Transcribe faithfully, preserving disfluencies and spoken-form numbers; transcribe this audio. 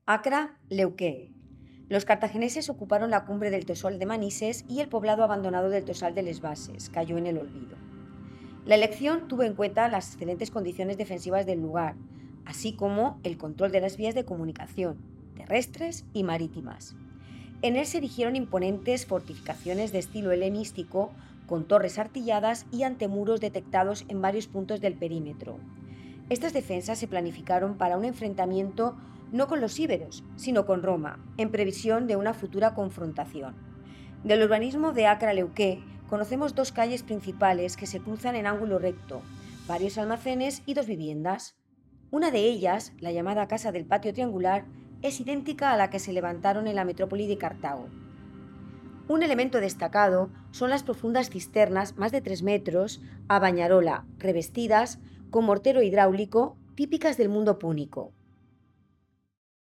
Acra, Leuquén. Los cartagineses ocuparon la cumbre del Tosol de Manises y el poblado abandonado del Tosal de Les Bases cayó en el olvido. La elección tuvo en cuenta las excelentes condiciones defensivas del lugar, así como el control de las vías de comunicación, terrestres y marítimas. En él se erigieron imponentes fortificaciones de estilo helenístico, con torres artilladas y antemuros detectados en varios puntos del perímetro. Estas defensas se planificaron para un enfrentamiento no con los íberos, sino con Roma, en previsión de una futura confrontación. Del urbanismo de Acra-Leuquén conocemos dos calles principales que se cruzan en ángulo recto, varios almacenes y dos viviendas. Una de ellas, la llamada Casa del Patio Triangular, es idéntica a la que se levantaron en la metrópoli de Cartago. Un elemento destacado son las profundas cisternas, más de tres metros, a bañarola, revestidas con mortero hidráulico, típicas del mundo púnico.